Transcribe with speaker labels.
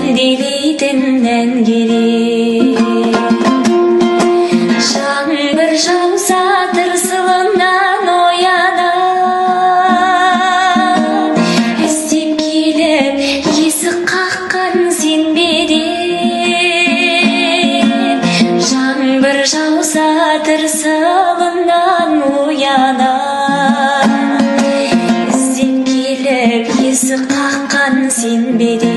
Speaker 1: Dileydinden geri Жаңбыр жауса тырсылынан оянам іздеп келіп есік қаққан сенбеден жаңбыр жауса тырсылынан оянам іздеп келіп есік қаққан сенбеден